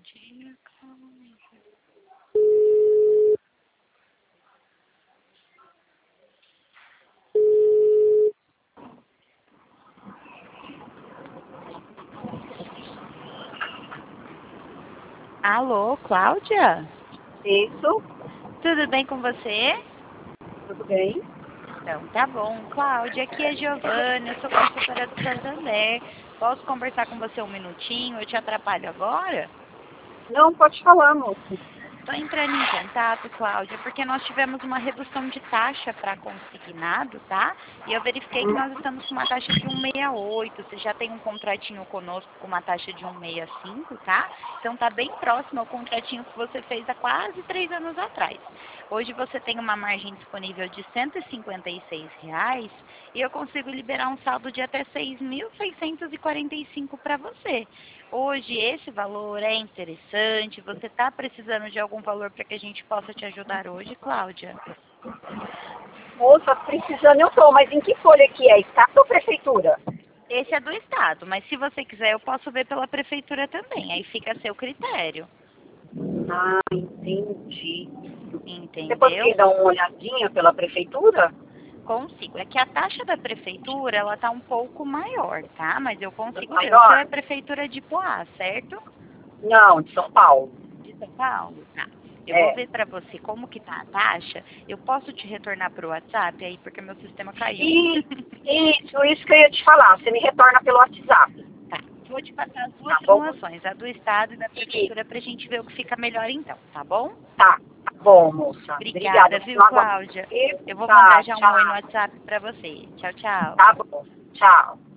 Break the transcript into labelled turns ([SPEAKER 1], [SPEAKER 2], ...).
[SPEAKER 1] Alô, Cláudia?
[SPEAKER 2] Isso,
[SPEAKER 1] Tudo bem com você?
[SPEAKER 2] tudo bem?
[SPEAKER 1] Então, tá bom. Cláudia, aqui é Giovana, eu sou consultora do Santander. Posso conversar com você um minutinho? Eu te atrapalho agora?
[SPEAKER 2] Não, pode falar, moça.
[SPEAKER 1] Estou entrando em contato, Cláudia, porque nós tivemos uma redução de taxa para consignado, tá? E eu verifiquei que nós estamos com uma taxa de 1,68. Você já tem um contratinho conosco com uma taxa de 1,65, tá? Então tá bem próximo ao contratinho que você fez há quase 3 anos atrás. Hoje você tem uma margem disponível de R$ 156 e eu consigo liberar um saldo de até 6.645 para você. Hoje esse valor é interessante? Você está precisando de algum valor para que a gente possa te ajudar hoje, Cláudia?
[SPEAKER 2] Moça, precisando eu tô, mas em que folha que é? Estado ou prefeitura?
[SPEAKER 1] Esse é do Estado, mas se você quiser eu posso ver pela Prefeitura também, aí fica a seu critério,
[SPEAKER 2] Ah, entendi. Você
[SPEAKER 1] entendeu?
[SPEAKER 2] poderia dar uma olhadinha pela prefeitura?
[SPEAKER 1] Consigo. É que a taxa da Prefeitura, ela tá um pouco maior, tá? Mas eu consigo ver. O seu é
[SPEAKER 2] Maior?
[SPEAKER 1] Prefeitura de Poá, certo?
[SPEAKER 2] Não, de São Paulo.
[SPEAKER 1] De São Paulo? Tá. Eu vou
[SPEAKER 2] É.
[SPEAKER 1] ver para você como que tá a taxa. Eu posso te retornar pro WhatsApp aí, porque meu sistema caiu.
[SPEAKER 2] E isso que eu ia te falar. Você me retorna pelo WhatsApp,
[SPEAKER 1] Tá. Vou te passar as duas
[SPEAKER 2] tá bom?
[SPEAKER 1] simulações, a do Estado e da
[SPEAKER 2] E,
[SPEAKER 1] Prefeitura, pra gente ver o que fica melhor então, tá bom?
[SPEAKER 2] tá bom, moça.
[SPEAKER 1] Obrigada,
[SPEAKER 2] Obrigada.
[SPEAKER 1] viu, Cláudia? Eu vou mandar
[SPEAKER 2] Tá,
[SPEAKER 1] já um oi no
[SPEAKER 2] tchau.
[SPEAKER 1] WhatsApp para você. Tchau, tchau.
[SPEAKER 2] Tá bom. Tchau.